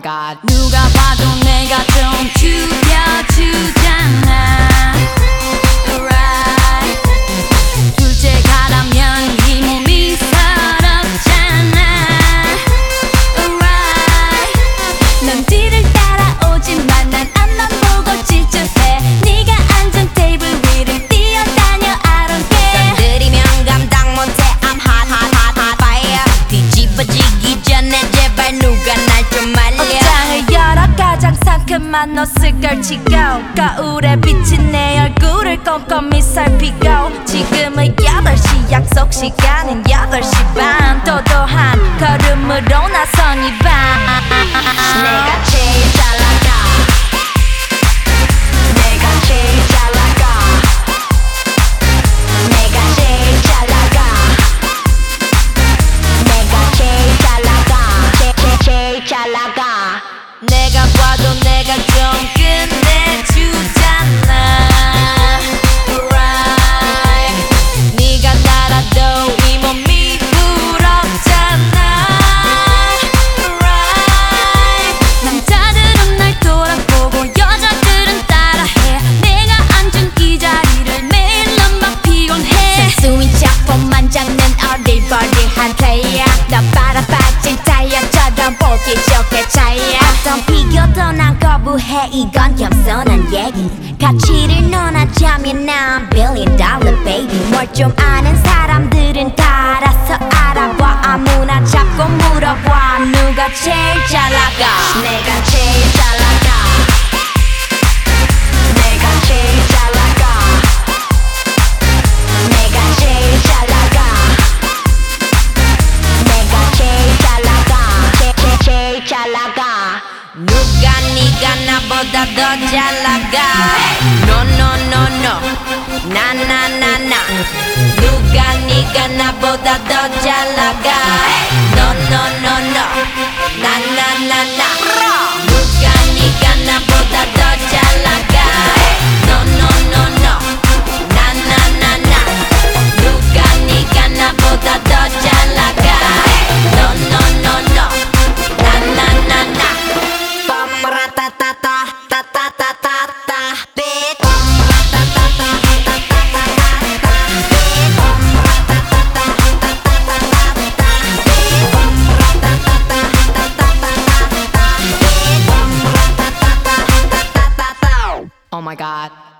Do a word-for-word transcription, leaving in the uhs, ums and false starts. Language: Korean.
god. 누가 봐도 내가 좀 죽여주잖아. Right. 둘째 가라면 이 몸이 서럽잖아. Right. 넌 뒤를 따라오지만 난 앞만 보고 질주해. 네가 앉은 테이블 위를 뛰어다녀. I don't care. 건드리면 감당 못해. I'm hot hot hot hot fire. 뒤집어지기 전에 제발 누가 날 좀 말려. 옷장을 열어 가장 상큼한 옷을 걸치고 거울에 비친 내 얼굴을 꼼꼼히 살피고 지금은 여덟 시 약속 시간은 여덟 시 반. 도도한 걸음으로 나선 이 밤. 내가 제일 잘 나가. 내가 제일 잘 나가. 내가 제일 잘 나가. 내가 제일 잘 나가. 제, 제, 제일 잘 나가. 내가 봐도 내가 좀 끝내주잖아. Right. 네가 날아도 이 몸이 부럽잖아. Right. 남자들은 날 돌아보고 여자들은 따라해. 내가 앉은 이 자리를 매일 넌 막 피곤해. 순수인 척폼만 잡는 어리버리한 플레이어. 너 빨아빠진 타이어처럼 보기 좋게 차이야. 어떤 비교도 난 거부해. 이건 겸손한 얘기. 가치를 논하자면 난 billion dollar baby. 뭘 좀 아는 사람들은 다 알아서 알아봐. 아무나 잡고 물어봐. 누가 제일 잘 나가. 내가 제일 잘 나가. 내가 제일 잘 나가. 내가 제일 잘 나가. 내가 제일 잘 나가. 제, 제, 제일 잘 나가. 누가 네가 나보다 더 잘 나가. No no no no. 나 나 나 나. 누가 네가 나보다 더 잘 나가. No no no no. 나 나 나 나. 누가 네가 나보다 더 잘 나가. No no no no. 나 나 나 나. 누가 네가 나보다 더 잘 나가. No no no no. 나 나 나 나. 빰라따따따 따따따따따 bitch. Oh my god.